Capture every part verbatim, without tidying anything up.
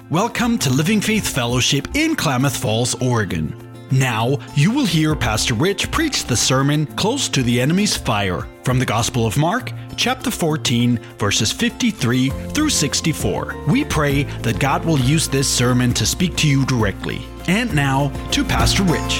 Welcome to Living Faith Fellowship in Klamath Falls, Oregon. Now, you will hear Pastor Rich preach the sermon, Close to the Enemy's Fire, from the Gospel of Mark, chapter fourteen, verses fifty-three through sixty-four. We pray that God will use this sermon to speak to you directly. And now, to Pastor Rich.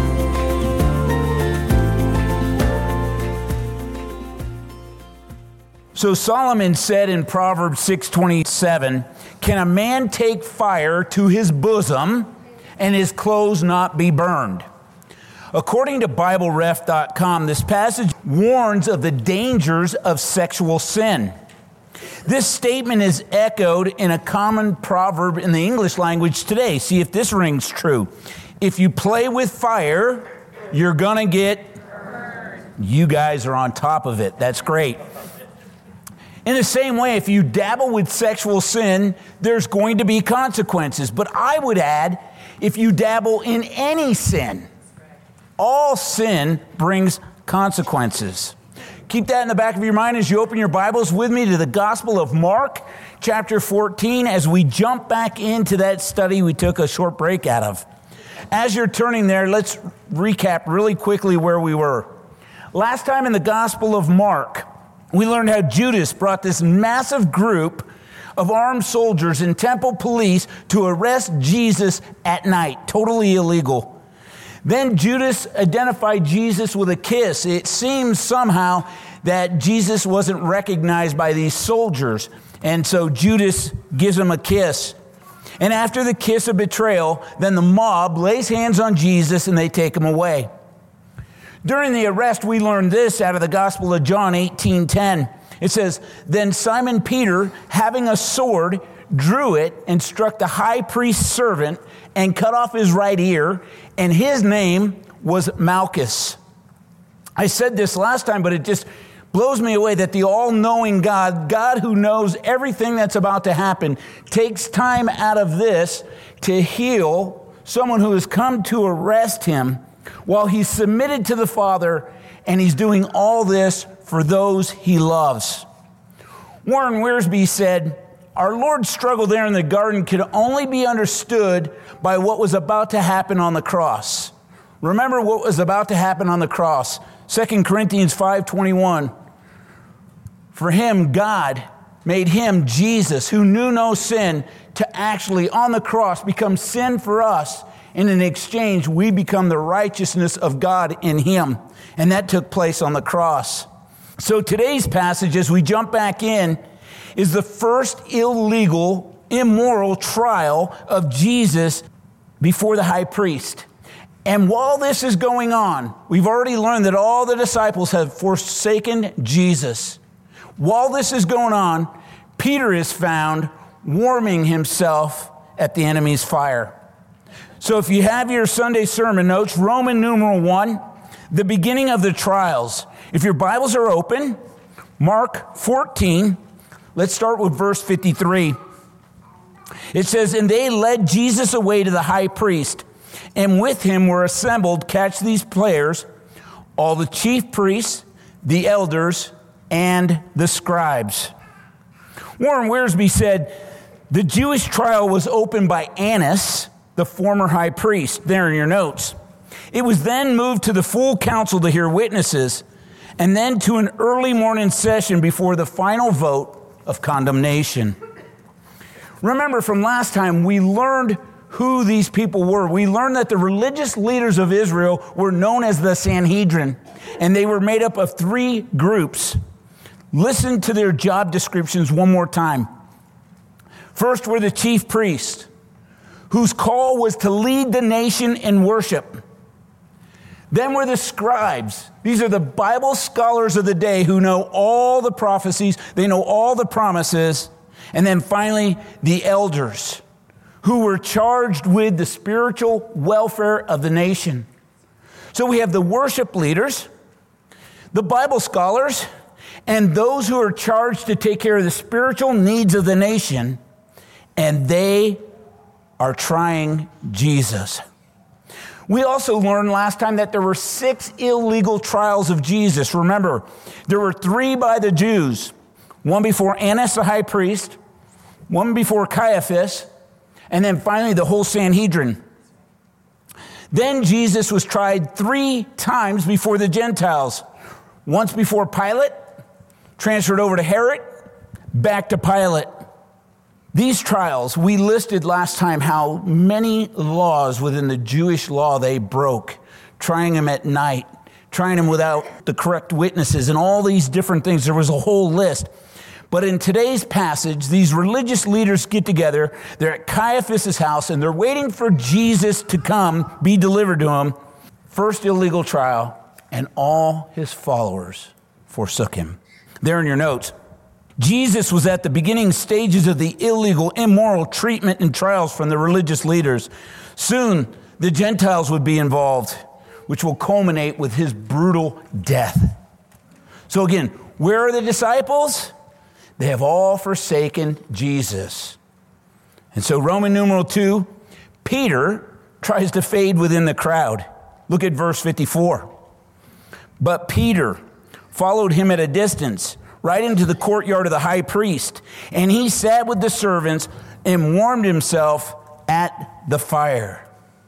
So Solomon said in Proverbs six twenty-seven, "Can a man take fire to his bosom and his clothes not be burned?" According to Bible Ref dot com, this passage warns of the dangers of sexual sin. This statement is echoed in a common proverb in the English language today. See if this rings true. If you play with fire, you're gonna get burned. You guys are on top of it. That's great. In the same way, if you dabble with sexual sin, there's going to be consequences. But I would add, if you dabble in any sin, all sin brings consequences. Keep that in the back of your mind as you open your Bibles with me to the Gospel of Mark, chapter fourteen, as we jump back into that study we took a short break out of. As you're turning there, let's recap really quickly where we were. Last time in the Gospel of Mark, we learned how Judas brought this massive group of armed soldiers and temple police to arrest Jesus at night. Totally illegal. Then Judas identified Jesus with a kiss. It seems somehow that Jesus wasn't recognized by these soldiers. And so Judas gives him a kiss. And after the kiss of betrayal, then the mob lays hands on Jesus and they take him away. During the arrest, we learned this out of the Gospel of John eighteen ten. It says, "Then Simon Peter, having a sword, drew it and struck the high priest's servant and cut off his right ear, and his name was Malchus." I said this last time, but it just blows me away that the all-knowing God, God who knows everything that's about to happen, takes time out of this to heal someone who has come to arrest him while he's submitted to the Father, and he's doing all this for those he loves. Warren Wiersbe said, "Our Lord's struggle there in the garden could only be understood by what was about to happen on the cross." Remember what was about to happen on the cross. Second Corinthians five twenty-one. For him, God made him, Jesus, who knew no sin, to actually, on the cross, become sin for us. And in exchange, we become the righteousness of God in him. And that took place on the cross. So today's passage, as we jump back in, is the first illegal, immoral trial of Jesus before the high priest. And while this is going on, we've already learned that all the disciples have forsaken Jesus. While this is going on, Peter is found warming himself at the enemy's fire. So if you have your Sunday sermon notes, Roman numeral one, the beginning of the trials. If your Bibles are open, Mark fourteen, let's start with verse fifty-three. It says, "And they led Jesus away to the high priest, and with him were assembled," catch these players, "all the chief priests, the elders, and the scribes." Warren Wiersbe said, "The Jewish trial was opened by Annas, the former high priest," there in your notes. "It was then moved to the full council to hear witnesses, and then to an early morning session before the final vote of condemnation." Remember from last time, we learned who these people were. We learned that the religious leaders of Israel were known as the Sanhedrin, and they were made up of three groups. Listen to their job descriptions one more time. First were the chief priests, whose call was to lead the nation in worship. Then were the scribes. These are the Bible scholars of the day who know all the prophecies, they know all the promises. And then finally, the elders, who were charged with the spiritual welfare of the nation. So we have the worship leaders, the Bible scholars, and those who are charged to take care of the spiritual needs of the nation, and they are trying Jesus. We also learned last time that there were six illegal trials of Jesus. Remember, there were three by the Jews, one before Annas the high priest, one before Caiaphas, and then finally the whole Sanhedrin. Then Jesus was tried three times before the Gentiles. Once before Pilate, transferred over to Herod, back to Pilate. These trials, we listed last time how many laws within the Jewish law they broke, trying him at night, trying him without the correct witnesses, and all these different things. There was a whole list. But in today's passage, these religious leaders get together. They're at Caiaphas' house, and they're waiting for Jesus to come, be delivered to him. First illegal trial, and all his followers forsook him. There in your notes, Jesus was at the beginning stages of the illegal, immoral treatment and trials from the religious leaders. Soon, the Gentiles would be involved, which will culminate with his brutal death. So again, where are the disciples? They have all forsaken Jesus. And so Roman numeral two, Peter tries to fade within the crowd. Look at verse fifty-four. But Peter followed him at a distance, right into the courtyard of the high priest, and he sat with the servants and warmed himself at the fire.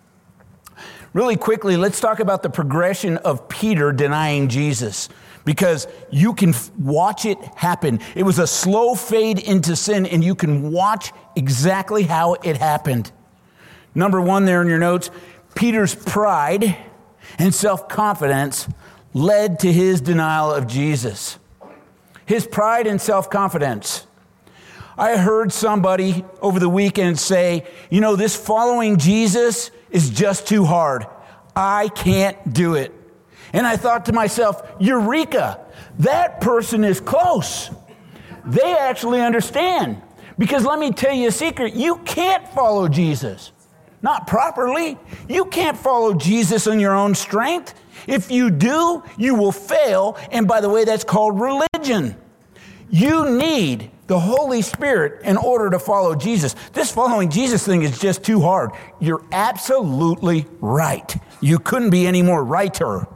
Really quickly, let's talk about the progression of Peter denying Jesus, because you can watch it happen. It was a slow fade into sin, and you can watch exactly how it happened. Number one there in your notes, Peter's pride and self-confidence led to his denial of Jesus. His pride and self-confidence. I heard somebody over the weekend say, you know, this following Jesus is just too hard. I can't do it. And I thought to myself, Eureka, that person is close. They actually understand. Because let me tell you a secret, you can't follow Jesus. Not properly. You can't follow Jesus on your own strength. If you do, you will fail. And by the way, that's called religion. You need the Holy Spirit in order to follow Jesus. This following Jesus thing is just too hard. You're absolutely right. You couldn't be any more righter.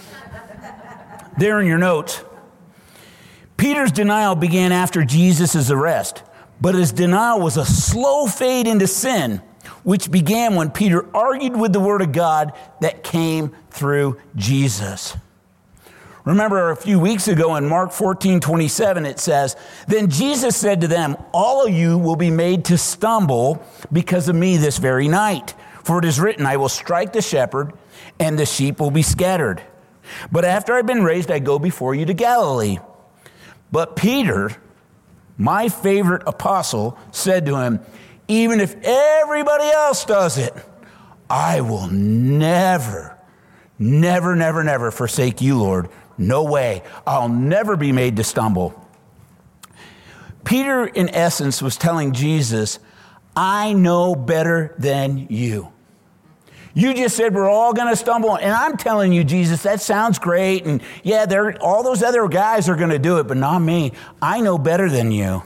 There in your notes, Peter's denial began after Jesus' arrest, but his denial was a slow fade into sin, which began when Peter argued with the word of God that came through Jesus. Remember a few weeks ago in Mark fourteen twenty-seven, it says, "Then Jesus said to them, 'All of you will be made to stumble because of me this very night. For it is written, I will strike the shepherd, and the sheep will be scattered. But after I've been raised, I go before you to Galilee.' But Peter, my favorite apostle, said to him, 'Even if everybody else does it, I will never, never, never, never forsake you, Lord. No way. I'll never be made to stumble.'" Peter, in essence, was telling Jesus, I know better than you. You just said we're all going to stumble. And I'm telling you, Jesus, that sounds great. And yeah, they're, all those other guys are going to do it, but not me. I know better than you.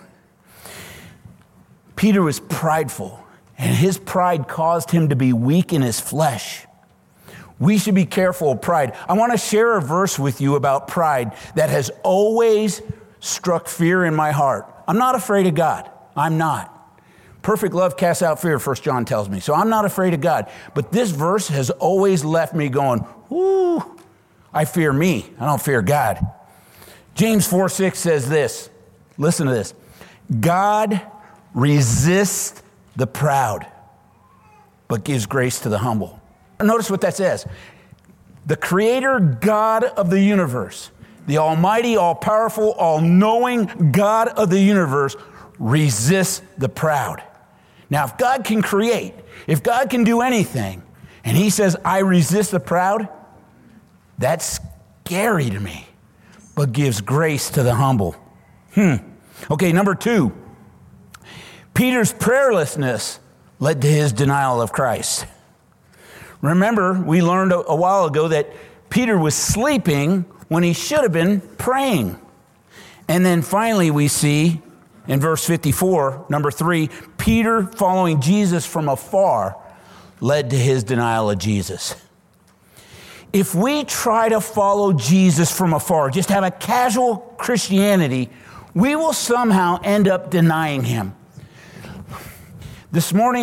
Peter was prideful, and his pride caused him to be weak in his flesh. We should be careful of pride. I want to share a verse with you about pride that has always struck fear in my heart. I'm not afraid of God. I'm not. Perfect love casts out fear, First John tells me. So I'm not afraid of God. But this verse has always left me going, ooh, I fear me. I don't fear God. James four six says this. Listen to this. God resists the proud, but gives grace to the humble. Notice what that says. The creator God of the universe, the almighty, all-powerful, all-knowing God of the universe resists the proud. Now, if God can create, if God can do anything, and he says, I resist the proud, that's scary to me, but gives grace to the humble. Hmm. Okay, number two, Peter's prayerlessness led to his denial of Christ. Remember, we learned a, a while ago that Peter was sleeping when he should have been praying. And then finally we see in verse fifty-four, number three, Peter following Jesus from afar led to his denial of Jesus. If we try to follow Jesus from afar, just have a casual Christianity, we will somehow end up denying him. This morning,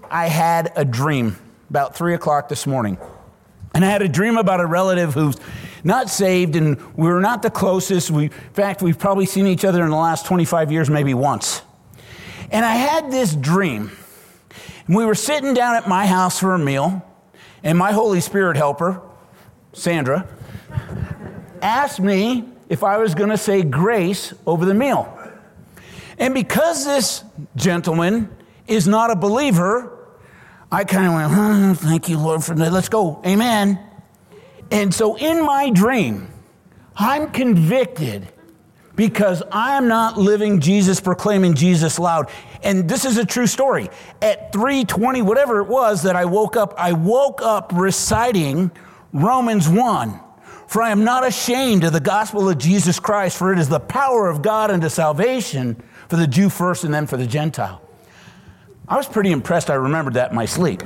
I had a dream about three o'clock this morning. And I had a dream about a relative who's not saved, and we were not the closest. We, in fact, we've probably seen each other in the last twenty-five years, maybe once. And I had this dream. And we were sitting down at my house for a meal, and my Holy Spirit helper, Sandra, asked me if I was going to say grace over the meal. And because this gentleman is not a believer, I kind of went, oh, thank you, Lord, for that. Let's go. Amen. And so in my dream, I'm convicted because I'm not living Jesus, proclaiming Jesus loud. And this is a true story. At three twenty, whatever it was that I woke up, I woke up reciting Romans one. For I am not ashamed of the gospel of Jesus Christ, for it is the power of God unto salvation for the Jew first and then for the Gentile. I was pretty impressed I remembered that in my sleep.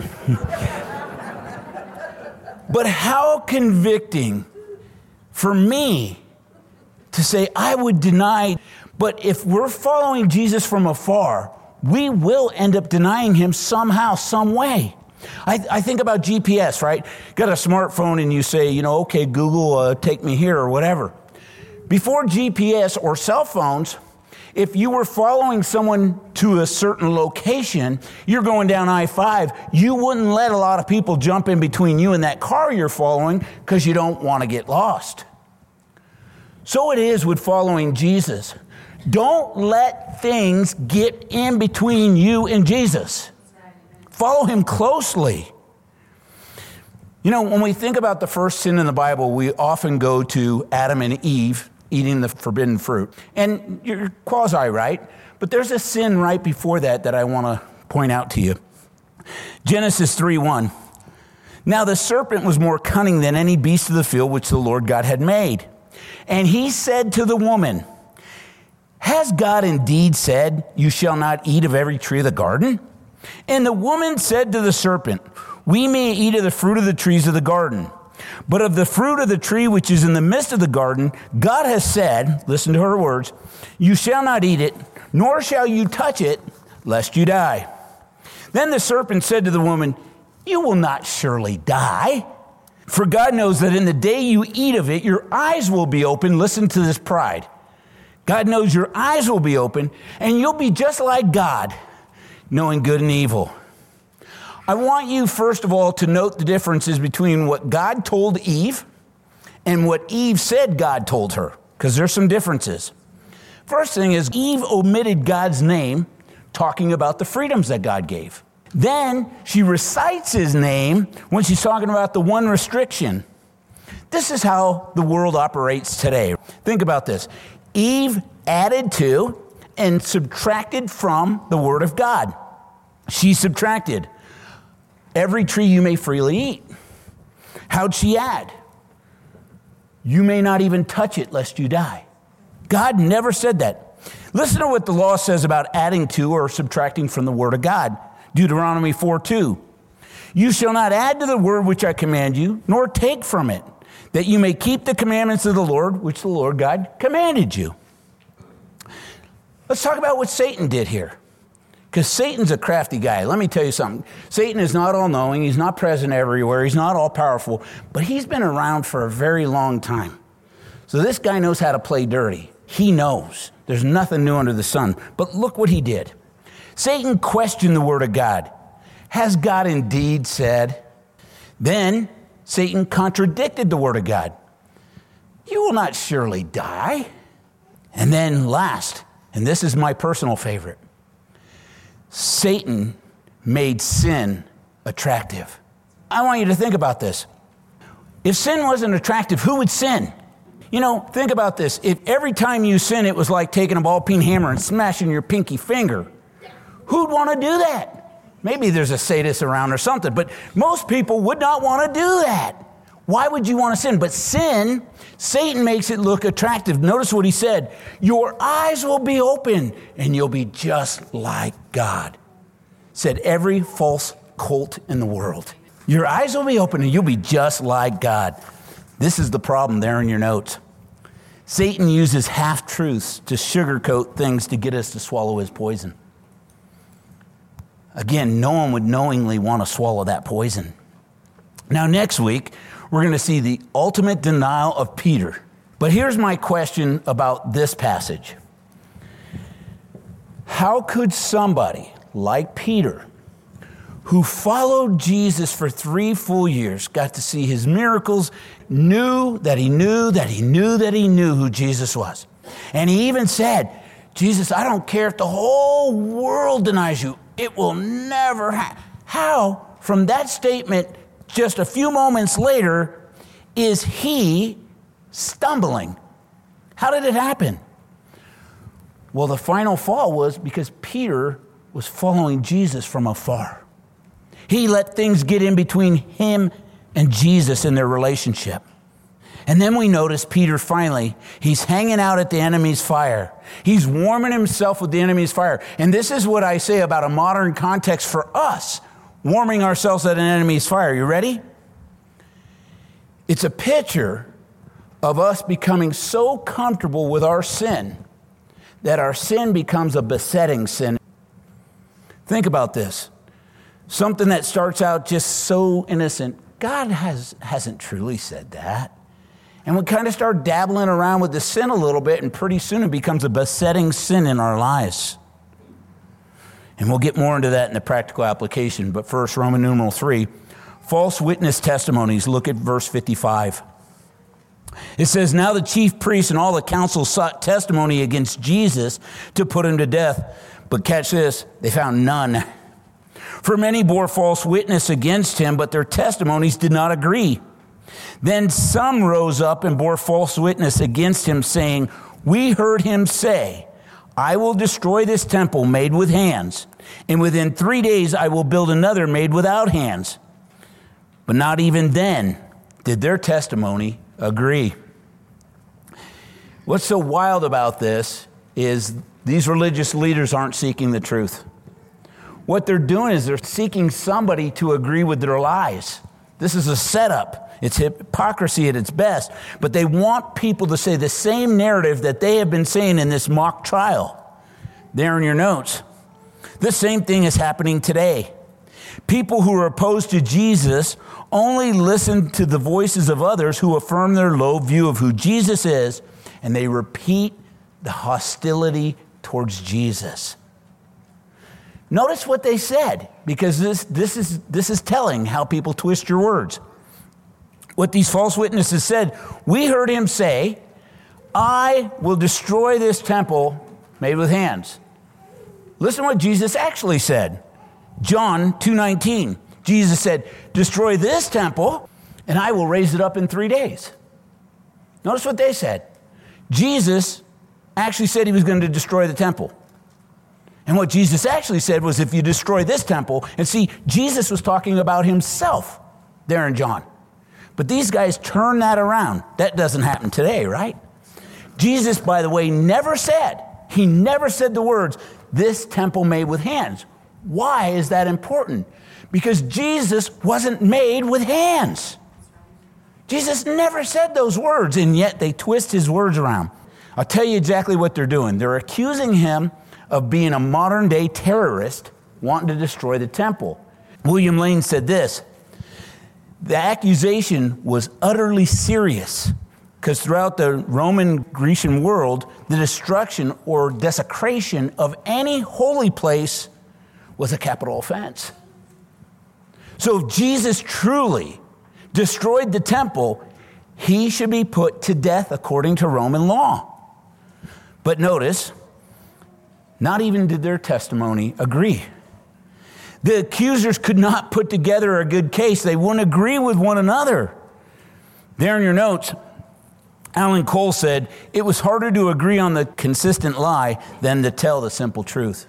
But how convicting for me to say I would deny, but if we're following Jesus from afar, we will end up denying him somehow, some way. I, I think about G P S, right? Got a smartphone and you say, you know, okay, Google, uh, take me here or whatever. Before G P S or cell phones, if you were following someone to a certain location, you're going down I five, you wouldn't let a lot of people jump in between you and that car you're following because you don't want to get lost. So it is with following Jesus. Don't let things get in between you and Jesus. Follow him closely. You know, when we think about the first sin in the Bible, we often go to Adam and Eve eating the forbidden fruit. And you're quasi right, but there's a sin right before that that I want to point out to you. Genesis three one. Now the serpent was more cunning than any beast of the field which the Lord God had made. And he said to the woman, has God indeed said, you shall not eat of every tree of the garden? And the woman said to the serpent, we may eat of the fruit of the trees of the garden. But of the fruit of the tree which is in the midst of the garden, God has said, listen to her words, you shall not eat it, nor shall you touch it, lest you die. Then the serpent said to the woman, you will not surely die. For God knows that in the day you eat of it, your eyes will be open. Listen to this pride. God knows your eyes will be open, and you'll be just like God, knowing good and evil. I want you, first of all, to note the differences between what God told Eve and what Eve said God told her, because there's some differences. First thing is, Eve omitted God's name, talking about the freedoms that God gave. Then she recites his name when she's talking about the one restriction. This is how the world operates today. Think about this. Eve added to and subtracted from the word of God. She subtracted. Every tree you may freely eat. How'd she add? You may not even touch it lest you die. God never said that. Listen to what the law says about adding to or subtracting from the word of God. Deuteronomy four two. You shall not add to the word which I command you, nor take from it, that you may keep the commandments of the Lord, which the Lord God commanded you. Let's talk about what Satan did here. Because Satan's a crafty guy. Let me tell you something. Satan is not all-knowing. He's not present everywhere. He's not all-powerful. But he's been around for a very long time. So this guy knows how to play dirty. He knows. There's nothing new under the sun. But look what he did. Satan questioned the word of God. Has God indeed said? Then Satan contradicted the word of God. You will not surely die. And then last, and this is my personal favorite, Satan made sin attractive. I want you to think about this. If sin wasn't attractive, who would sin? You know, think about this. If every time you sin, it was like taking a ball-peen hammer and smashing your pinky finger, who'd want to do that? Maybe there's a sadist around or something, but most people would not want to do that. Why would you want to sin? But sin, Satan makes it look attractive. Notice what he said. Your eyes will be open and you'll be just like God. Said every false cult in the world. Your eyes will be open and you'll be just like God. This is the problem there in your notes. Satan uses half-truths to sugarcoat things to get us to swallow his poison. Again, no one would knowingly want to swallow that poison. Now, next week, we're going to see the ultimate denial of Peter. But here's my question about this passage. How could somebody like Peter, who followed Jesus for three full years, got to see his miracles, knew that he knew that he knew that he knew who Jesus was? And he even said, Jesus, I don't care if the whole world denies you. It will never happen. How, from that statement, just a few moments later, is he stumbling? How did it happen? Well, the final fall was because Peter was following Jesus from afar. He let things get in between him and Jesus in their relationship. And then we notice Peter finally, he's hanging out at the enemy's fire. He's warming himself with the enemy's fire. And this is what I say about a modern context for us, warming ourselves at an enemy's fire. You ready? It's a picture of us becoming so comfortable with our sin that our sin becomes a besetting sin. Think about this. Something that starts out just so innocent. God has, hasn't truly said that. And we kind of start dabbling around with the sin a little bit, and pretty soon it becomes a besetting sin in our lives. And we'll get more into that in the practical application. But first, Roman numeral three, false witness testimonies. Look at verse fifty-five. It says, now the chief priests and all the council sought testimony against Jesus to put him to death. But catch this, they found none. For many bore false witness against him, but their testimonies did not agree. Then some rose up and bore false witness against him, saying, we heard him say, I will destroy this temple made with hands, and within three days I will build another made without hands. But not even then did their testimony agree. What's so wild about this is these religious leaders aren't seeking the truth. What they're doing is they're seeking somebody to agree with their lies. This is a setup. It's hypocrisy at its best. But they want people to say the same narrative that they have been saying in this mock trial. There in your notes. The same thing is happening today. People who are opposed to Jesus only listen to the voices of others who affirm their low view of who Jesus is, and they repeat the hostility towards Jesus. Notice what they said, because this, this is, this is telling how people twist your words. What these false witnesses said, we heard him say, I will destroy this temple made with hands. Listen to what Jesus actually said. John two nineteen. Jesus said, destroy this temple, and I will raise it up in three days. Notice what they said. Jesus actually said he was going to destroy the temple. And what Jesus actually said was, if you destroy this temple, and see, Jesus was talking about himself there in John. But these guys turn that around. That doesn't happen today, right? Jesus, by the way, never said, he never said the words, this temple made with hands. Why is that important? Because Jesus wasn't made with hands. Jesus never said those words, and yet they twist his words around. I'll tell you exactly what they're doing. They're accusing him of being a modern-day terrorist wanting to destroy the temple. William Lane said this, the accusation was utterly serious because throughout the Roman Grecian world, the destruction or desecration of any holy place was a capital offense. So if Jesus truly destroyed the temple, he should be put to death according to Roman law. But notice, not even did their testimony agree. The accusers could not put together a good case. They wouldn't agree with one another. There in your notes, Alan Cole said, it was harder to agree on the consistent lie than to tell the simple truth.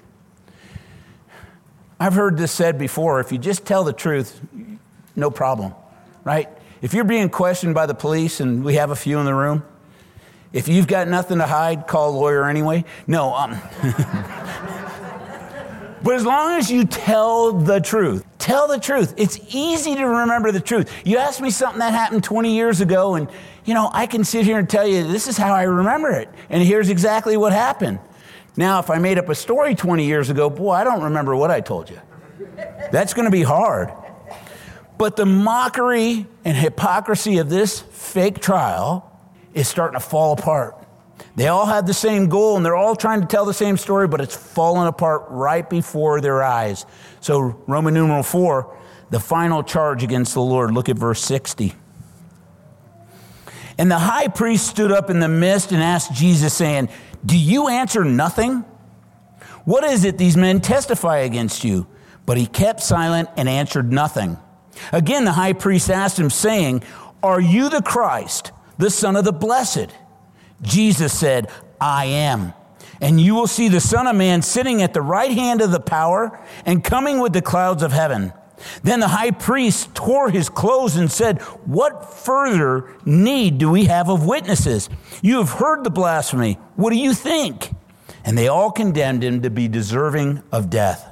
I've heard this said before, if you just tell the truth, no problem, right? If you're being questioned by the police, and we have a few in the room, if you've got nothing to hide, call a lawyer anyway. No, um... But as long as you tell the truth, tell the truth. It's easy to remember the truth. You asked me something that happened twenty years ago, and, you know, I can sit here and tell you this is how I remember it, and here's exactly what happened. Now, if I made up a story twenty years ago, boy, I don't remember what I told you. That's going to be hard. But the mockery and hypocrisy of this fake trial is starting to fall apart. They all have the same goal, and they're all trying to tell the same story, but it's falling apart right before their eyes. So Roman numeral four, the final charge against the Lord. Look at verse sixty. And the high priest stood up in the midst and asked Jesus, saying, do you answer nothing? What is it these men testify against you? But he kept silent and answered nothing. Again, the high priest asked him, saying, are you the Christ, the Son of the Blessed? Jesus said, I am. And you will see the Son of Man sitting at the right hand of the power and coming with the clouds of heaven. Then the high priest tore his clothes and said, what further need do we have of witnesses? You have heard the blasphemy. What do you think? And they all condemned him to be deserving of death.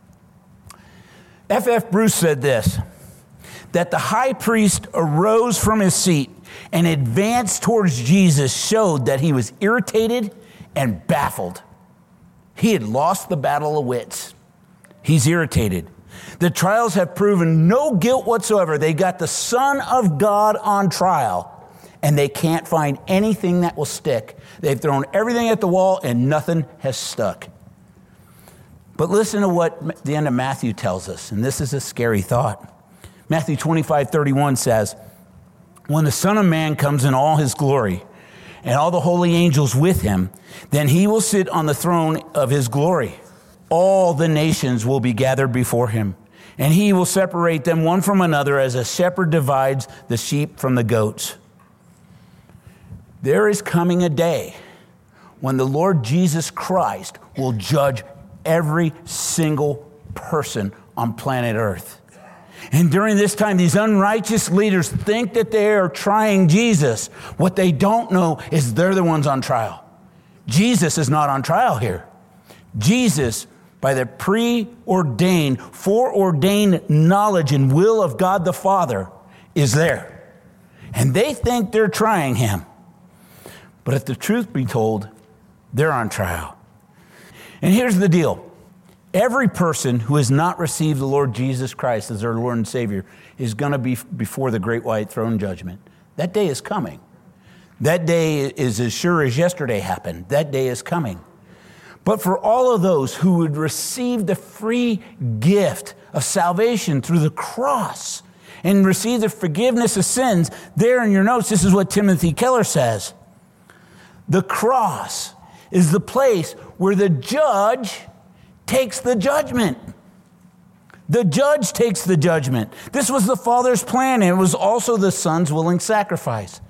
F F Bruce said this, that the high priest arose from his seat and advanced towards Jesus showed that he was irritated and baffled. He had lost the battle of wits. He's irritated. The trials have proven no guilt whatsoever. They got the Son of God on trial, and they can't find anything that will stick. They've thrown everything at the wall, and nothing has stuck. But listen to what the end of Matthew tells us, and this is a scary thought. Matthew twenty-five thirty-one says, when the Son of Man comes in all his glory, and all the holy angels with him, then he will sit on the throne of his glory. All the nations will be gathered before him, and he will separate them one from another as a shepherd divides the sheep from the goats. There is coming a day when the Lord Jesus Christ will judge every single person on planet Earth. And during this time, these unrighteous leaders think that they are trying Jesus. What they don't know is they're the ones on trial. Jesus is not on trial here. Jesus, by the preordained, foreordained knowledge and will of God the Father, is there. And they think they're trying him. But if the truth be told, they're on trial. And here's the deal. Every person who has not received the Lord Jesus Christ as their Lord and Savior is going to be before the great white throne judgment. That day is coming. That day is as sure as yesterday happened. That day is coming. But for all of those who would receive the free gift of salvation through the cross and receive the forgiveness of sins, there in your notes, this is what Timothy Keller says. The cross is the place where the judge takes the judgment. The judge takes the judgment. This was the Father's plan, and it was also the Son's willing sacrifice.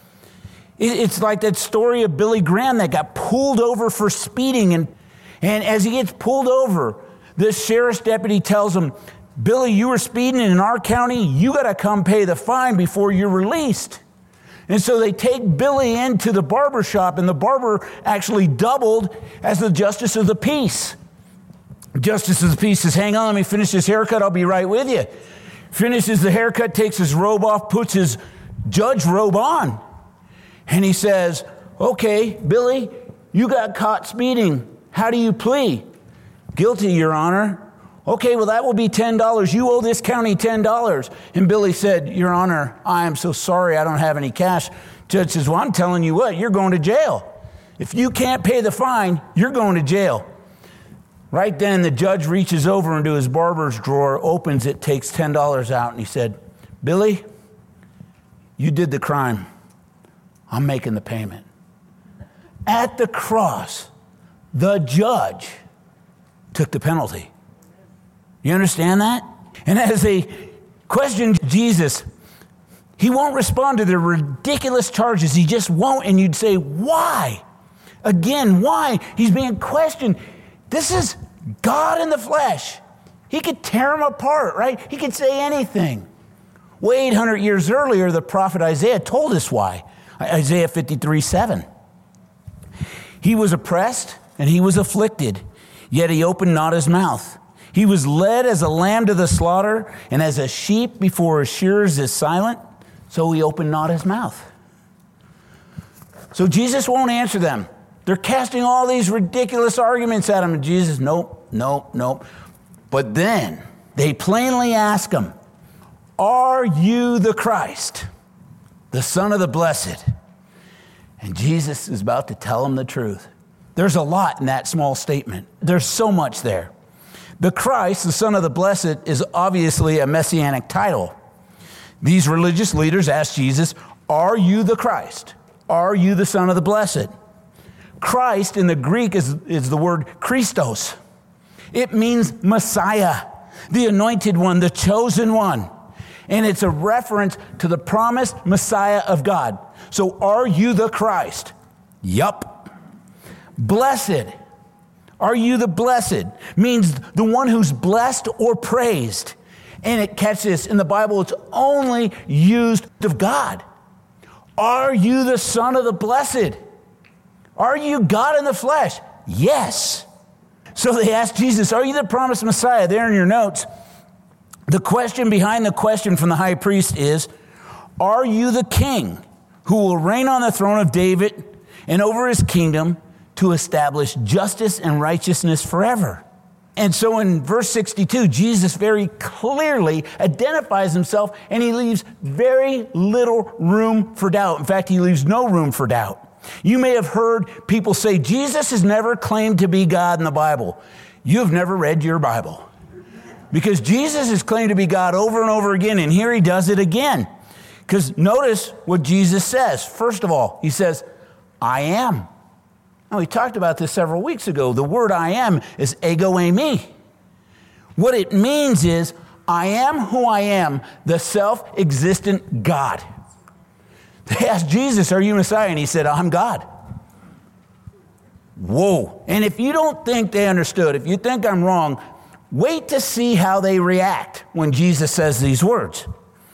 It's like that story of Billy Graham that got pulled over for speeding, and, and as he gets pulled over, the sheriff's deputy tells him, Billy, you were speeding in our county, you got to come pay the fine before you're released. And so they take Billy into the barber shop, and the barber actually doubled as the justice of the peace. Justice of the peace says, hang on, let me finish this haircut, I'll be right with you. Finishes the haircut, takes his robe off, puts his judge robe on. And he says, okay, Billy, you got caught speeding. How do you plea? Guilty, Your Honor. Okay, well, that will be ten dollars. You owe this county ten dollars. And Billy said, Your Honor, I am so sorry, I don't have any cash. Judge says, well, I'm telling you what, you're going to jail. If you can't pay the fine, you're going to jail. Right then, the judge reaches over into his barber's drawer, opens it, takes ten dollars out, and he said, Billy, you did the crime. I'm making the payment. At the cross, the judge took the penalty. You understand that? And as they questioned Jesus, he won't respond to the ridiculous charges. He just won't. And you'd say, why? Again, why? He's being questioned. This is God in the flesh. He could tear him apart, right? He could say anything. Well, eight hundred years earlier, the prophet Isaiah told us why. Isaiah fifty-three seven. He was oppressed and he was afflicted, yet he opened not his mouth. He was led as a lamb to the slaughter, and as a sheep before his shearers is silent, so he opened not his mouth. So Jesus won't answer them. They're casting all these ridiculous arguments at him, and Jesus, nope, nope, nope. But then, They plainly ask him, "Are you the Christ, the Son of the Blessed?" And Jesus is about to tell them the truth. There's a lot in that small statement. There's so much there. The Christ, the Son of the Blessed, is obviously a messianic title. These religious leaders asked Jesus, "Are you the Christ? Are you the Son of the Blessed?" Christ in the Greek is, is the word Christos. It means Messiah, the anointed one, the chosen one. And it's a reference to the promised Messiah of God. So are you the Christ? Yup. Blessed. Are you the blessed? Means the one who's blessed or praised. And it, catch this, in the Bible, it's only used of God. Are you the Son of the Blessed? Are you God in the flesh? Yes. So they asked Jesus, "Are you the promised Messiah?" There in your notes, the question behind the question from the high priest is, "Are you the king who will reign on the throne of David and over his kingdom to establish justice and righteousness forever?" And so in verse sixty-two, Jesus very clearly identifies himself, and he leaves very little room for doubt. In fact, he leaves no room for doubt. You may have heard people say, Jesus has never claimed to be God in the Bible. You have never read your Bible. Because Jesus has claimed to be God over and over again, and here he does it again. Because notice what Jesus says. First of all, he says, "I am." Now, we talked about this several weeks ago. The word "I am" is ego eimi. What it means is, I am who I am, the self-existent God. They asked Jesus, "Are you Messiah?" And he said, "I'm God." Whoa. And if you don't think they understood, if you think I'm wrong, wait to see how they react when Jesus says these words.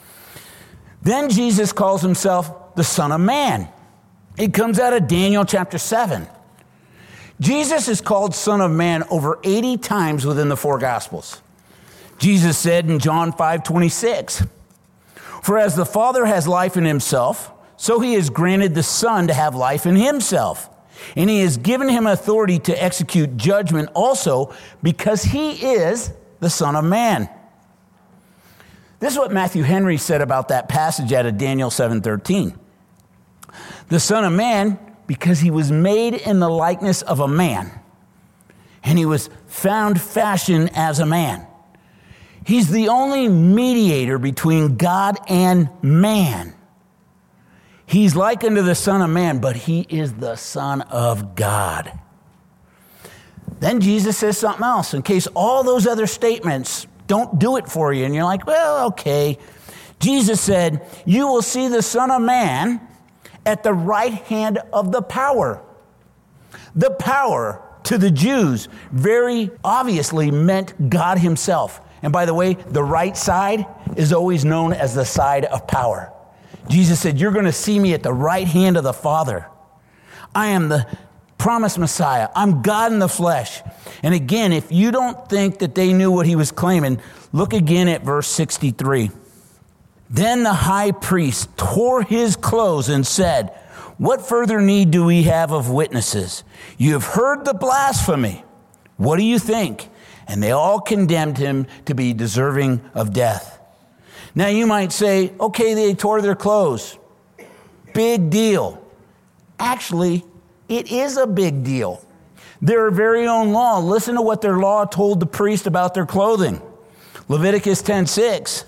Then Jesus calls himself the Son of Man. It comes out of Daniel chapter seven. Jesus is called Son of Man over eighty times within the four Gospels. Jesus said in John five twenty-six, "For as the Father has life in himself, so he has granted the Son to have life in himself. And he has given him authority to execute judgment also because he is the Son of Man." This is what Matthew Henry said about that passage out of Daniel seven thirteen. The Son of Man, because he was made in the likeness of a man, and he was found fashioned as a man. He's the only mediator between God and man. He's like unto the Son of Man, but he is the Son of God. Then Jesus says something else in case all those other statements don't do it for you. And you're like, well, okay. Jesus said, "You will see the Son of Man at the right hand of the power." The power to the Jews very obviously meant God himself. And by the way, the right side is always known as the side of power. Jesus said, "You're going to see me at the right hand of the Father. I am the promised Messiah. I'm God in the flesh." And again, if you don't think that they knew what he was claiming, look again at verse sixty-three. Then the high priest tore his clothes and said, "What further need do we have of witnesses? You have heard the blasphemy. What do you think?" And they all condemned him to be deserving of death. Now you might say, okay, they tore their clothes. Big deal. Actually, it is a big deal. Their very own law, listen to what their law told the priest about their clothing. Leviticus ten six.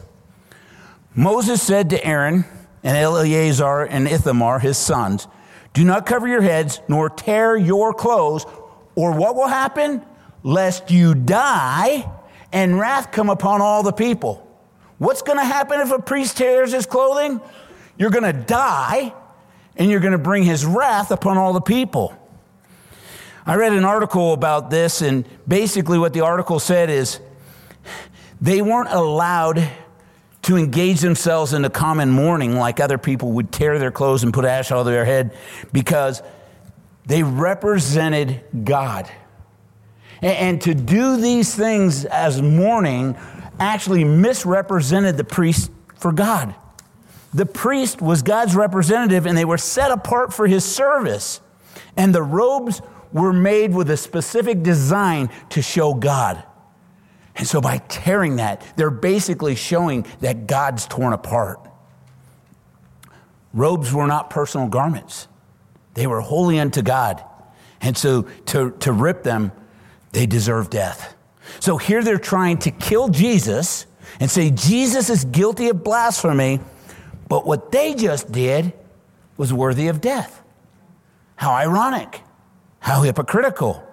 Moses said to Aaron and Eleazar and Ithamar, his sons, "Do not cover your heads, nor tear your clothes, or what will happen? Lest you die and wrath come upon all the people." What's going to happen if a priest tears his clothing? You're going to die, and you're going to bring his wrath upon all the people. I read an article about this, and basically what the article said is they weren't allowed to engage themselves in a common mourning like other people would tear their clothes and put ash on their head because they represented God. And to do these things as mourning actually misrepresented the priest for God. The priest was God's representative, and they were set apart for his service. And the robes were made with a specific design to show God. And so by tearing that, they're basically showing that God's torn apart. Robes were not personal garments. They were holy unto God. And so to, to rip them, they deserve death. So here they're trying to kill Jesus and say Jesus is guilty of blasphemy, but what they just did was worthy of death. How ironic. How hypocritical.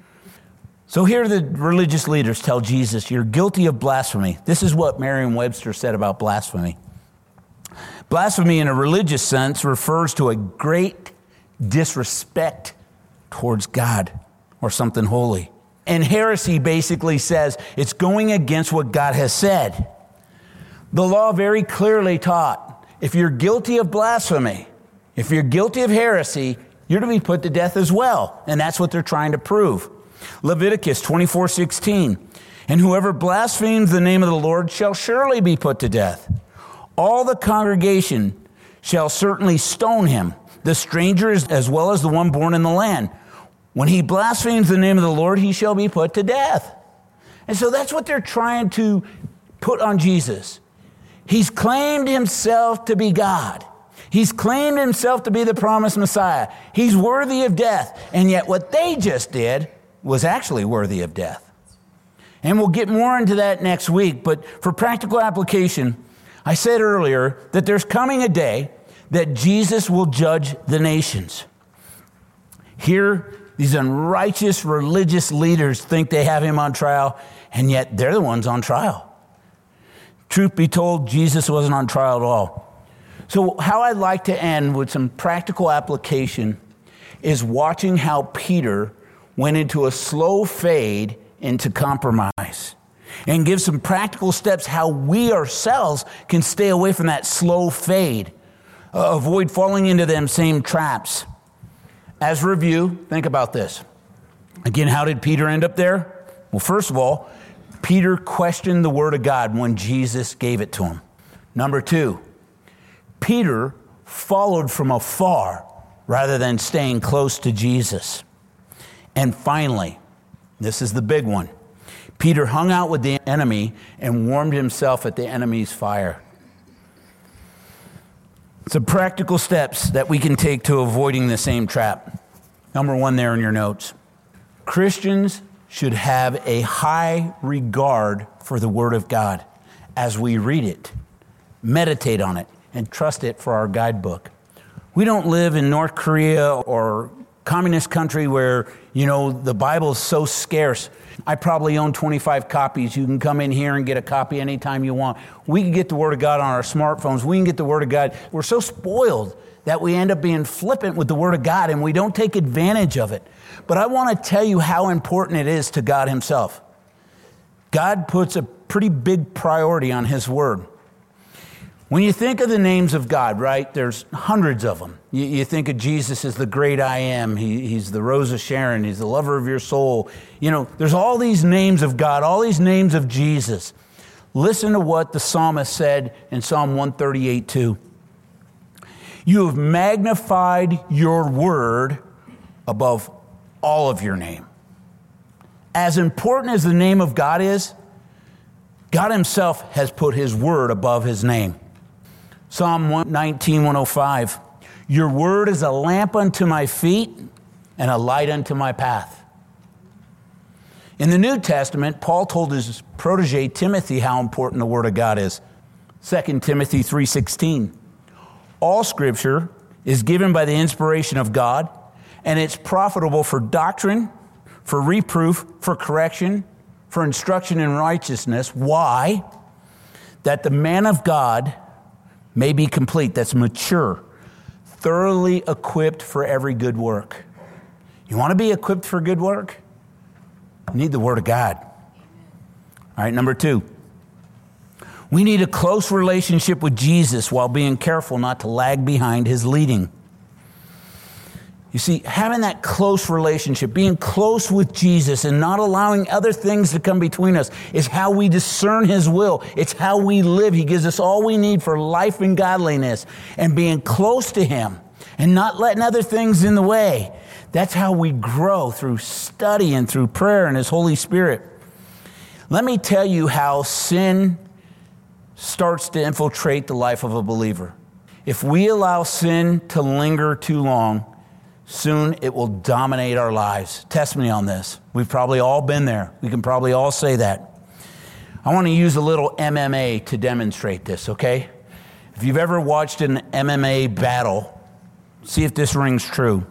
So here the religious leaders tell Jesus, you're guilty of blasphemy. This is what Merriam-Webster said about blasphemy. Blasphemy in a religious sense refers to a great disrespect towards God or something holy. And heresy basically says it's going against what God has said. The law very clearly taught, if you're guilty of blasphemy, if you're guilty of heresy, you're to be put to death as well. And that's what they're trying to prove. Leviticus twenty-four sixteen, and whoever blasphemes the name of the Lord shall surely be put to death. All the congregation shall certainly stone him, the stranger as well as the one born in the land. When he blasphemes the name of the Lord, he shall be put to death. And so that's what they're trying to put on Jesus. He's claimed himself to be God. He's claimed himself to be the promised Messiah. He's worthy of death. And yet what they just did was actually worthy of death. And we'll get more into that next week. But for practical application, I said earlier that there's coming a day that Jesus will judge the nations. Here, these unrighteous religious leaders think they have him on trial, and yet they're the ones on trial. Truth be told, Jesus wasn't on trial at all. So how I'd like to end with some practical application is watching how Peter went into a slow fade into compromise and give some practical steps how we ourselves can stay away from that slow fade, uh, avoid falling into them same traps. As review, think about this. Again, how did Peter end up there? Well, first of all, Peter questioned the word of God when Jesus gave it to him. Number two, Peter followed from afar rather than staying close to Jesus. And finally, this is the big one. Peter hung out with the enemy and warmed himself at the enemy's fire. Some practical steps that we can take to avoiding the same trap. Number one there in your notes. Christians should have a high regard for the Word of God as we read it, meditate on it, and trust it for our guidebook. We don't live in North Korea or communist country where, you know, the Bible is so scarce. I probably own twenty-five copies. You can come in here and get a copy anytime you want. We can get the Word of God on our smartphones. We can get the Word of God. We're so spoiled that we end up being flippant with the Word of God and we don't take advantage of it. But I want to tell you how important it is to God himself. God puts a pretty big priority on his Word. When you think of the names of God, right, there's hundreds of them. You, you think of Jesus as the great I am. He, he's the Rose of Sharon. He's the lover of your soul. You know, there's all these names of God, all these names of Jesus. Listen to what the psalmist said in Psalm one thirty-eight two. You have magnified your word above all of your name. As important as the name of God is, God himself has put his word above his name. Psalm one nineteen, one oh five. Your word is a lamp unto my feet and a light unto my path. In the New Testament, Paul told his protege Timothy how important the word of God is. Second Timothy three sixteen. All scripture is given by the inspiration of God, and it's profitable for doctrine, for reproof, for correction, for instruction in righteousness. Why? That the man of God may be complete, that's mature, thoroughly equipped for every good work. You want to be equipped for good work? You need the Word of God. All right, number two. We need a close relationship with Jesus while being careful not to lag behind his leading. You see, having that close relationship, being close with Jesus and not allowing other things to come between us is how we discern his will. It's how we live. He gives us all we need for life and godliness. And being close to him and not letting other things in the way. That's how we grow through study and through prayer and his Holy Spirit. Let me tell you how sin starts to infiltrate the life of a believer. If we allow sin to linger too long, soon it will dominate our lives. Test me on this. We've probably all been there. We can probably all say that. I want to use a little M M A to demonstrate this, okay? If you've ever watched an M M A battle, see if this rings true.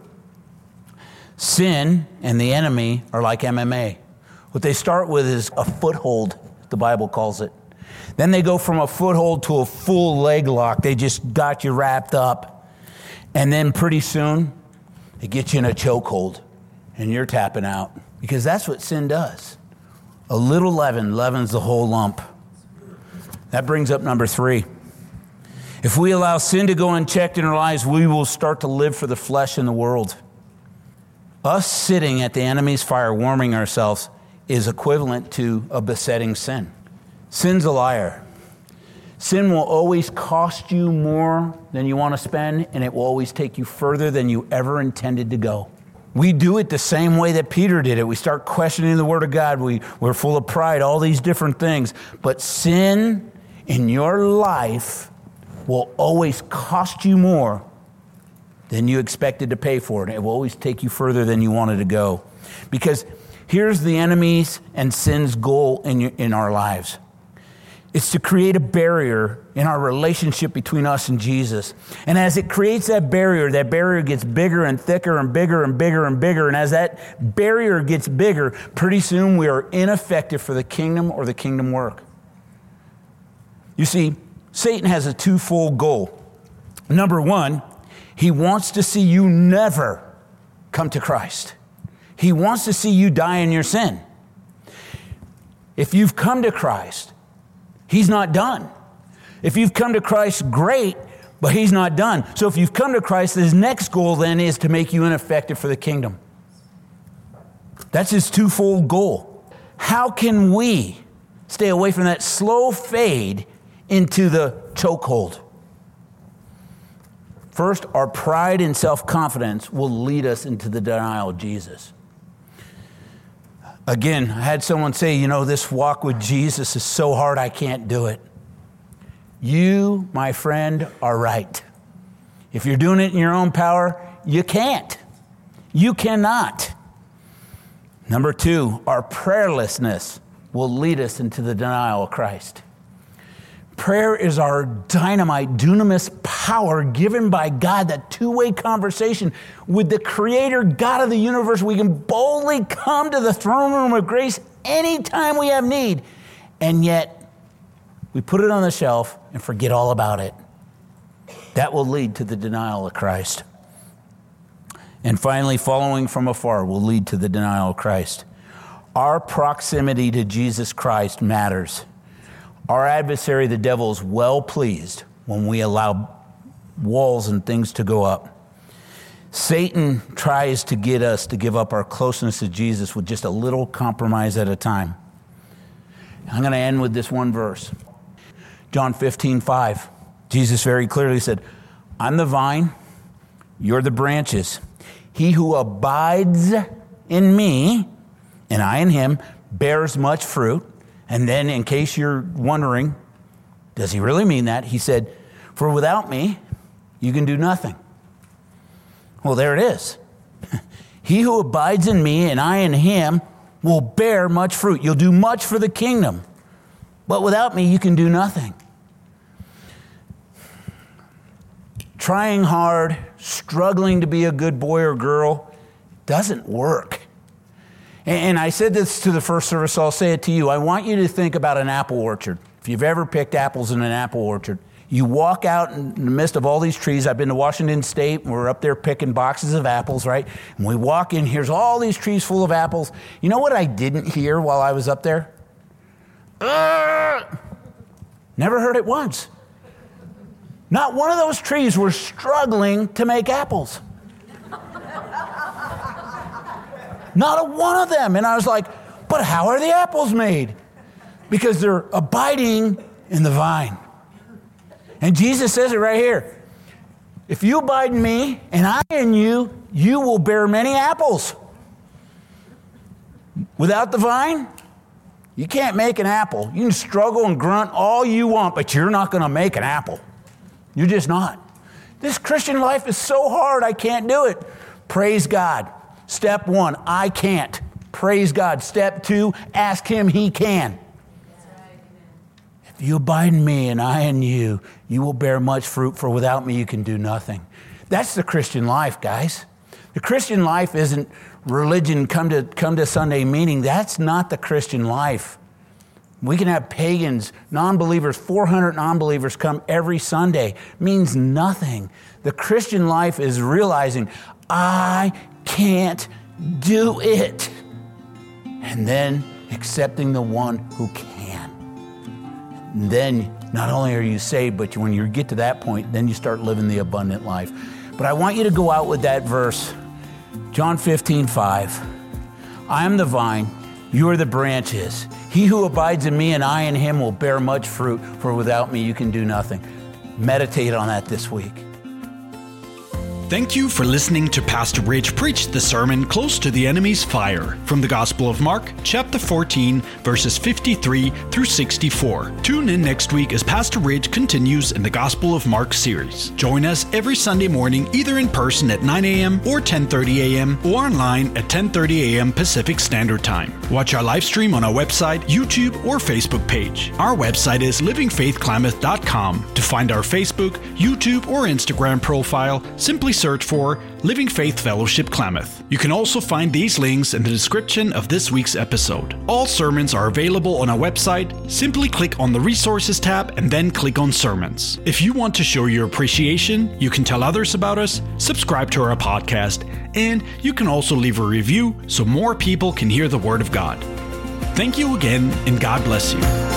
Sin and the enemy are like M M A. What they start with is a foothold, the Bible calls it. Then they go from a foothold to a full leg lock. They just got you wrapped up. And then pretty soon, it gets you in a chokehold, and you're tapping out. Because that's what sin does. A little leaven leavens the whole lump. That brings up number three. If we allow sin to go unchecked in our lives, we will start to live for the flesh and the world. Us sitting at the enemy's fire, warming ourselves, is equivalent to a besetting sin. Sin's a liar. Sin will always cost you more than you want to spend, and it will always take you further than you ever intended to go. We do it the same way that Peter did it. We start questioning the Word of God. We, we're full of pride, all these different things. But sin in your life will always cost you more than you expected to pay for it. It will always take you further than you wanted to go. Because here's the enemy's and sin's goal in, your, in our lives. It's to create a barrier in our relationship between us and Jesus. And as it creates that barrier, that barrier gets bigger and thicker and bigger and bigger and bigger. And as that barrier gets bigger, pretty soon we are ineffective for the kingdom or the kingdom work. You see, Satan has a twofold goal. Number one, he wants to see you never come to Christ. He wants to see you die in your sin. If you've come to Christ, he's not done. If you've come to Christ, great, but he's not done. So if you've come to Christ, his next goal then is to make you ineffective for the kingdom. That's his twofold goal. How can we stay away from that slow fade into the chokehold? First, our pride and self-confidence will lead us into the denial of Jesus. Again, I had someone say, you know, this walk with Jesus is so hard I can't do it. You, my friend, are right. If you're doing it in your own power, you can't. You cannot. Number two, our prayerlessness will lead us into the denial of Christ. Prayer is our dynamite, dunamis power given by God, that two-way conversation with the Creator, God of the universe. We can boldly come to the throne room of grace anytime we have need, and yet we put it on the shelf and forget all about it. That will lead to the denial of Christ. And finally, following from afar will lead to the denial of Christ. Our proximity to Jesus Christ matters. Our adversary, the devil, is well pleased when we allow walls and things to go up. Satan tries to get us to give up our closeness to Jesus with just a little compromise at a time. I'm going to end with this one verse. John fifteen five. Jesus very clearly said, I'm the vine, you're the branches. He who abides in me, and I in him, bears much fruit. And then, in case you're wondering, does he really mean that? He said, for without me, you can do nothing. Well, there it is. He who abides in me and I in him will bear much fruit. You'll do much for the kingdom. But without me, you can do nothing. Trying hard, struggling to be a good boy or girl doesn't work. And I said this to the first service, so I'll say it to you. I want you to think about an apple orchard. If you've ever picked apples in an apple orchard, you walk out in the midst of all these trees. I've been to Washington State, and we're up there picking boxes of apples, right? And we walk in, here's all these trees full of apples. You know what I didn't hear while I was up there? Uh, never heard it once. Not one of those trees were struggling to make apples. Not a one of them. And I was like, but how are the apples made? Because they're abiding in the vine. And Jesus says it right here. If you abide in me and I in you, you will bear many apples. Without the vine, You can't make an apple. You can struggle and grunt all you want, but you're not going to make an apple. You're just not. This Christian life is so hard, I can't do it. Praise God. Step one, I can't. Praise God. Step two, ask him, he can. If you abide in me and I in you, you will bear much fruit, for without me you can do nothing. That's the Christian life, guys. The Christian life isn't religion, come to come to Sunday meeting. That's not the Christian life. We can have pagans, non-believers, four hundred non-believers come every Sunday. Means nothing. The Christian life is realizing, I can't do it. And then accepting the one who can. And then not only are you saved, but when you get to that point, then you start living the abundant life. But I want you to go out with that verse. John fifteen, five. I am the vine, you are the branches. He who abides in me and I in him will bear much fruit, for without me you can do nothing. Meditate on that this week. Thank you for listening to Pastor Rich preach the sermon Close to the Enemy's Fire from the Gospel of Mark, chapter fourteen, verses fifty-three through sixty-four. Tune in next week as Pastor Rich continues in the Gospel of Mark series. Join us every Sunday morning, either in person at nine a.m. or ten thirty a.m. or online at ten thirty a.m. Pacific Standard Time. Watch our live stream on our website, YouTube, or Facebook page. Our website is living faith klamath dot com. To find our Facebook, YouTube, or Instagram profile, simply search for Living Faith Fellowship Klamath. You can also find these links in the description of this week's episode. All sermons are available on our website. Simply click on the Resources tab and then click on Sermons. If you want to show your appreciation, you can tell others about us, subscribe to our podcast, and you can also leave a review so more people can hear the Word of God. Thank you again, and God bless you.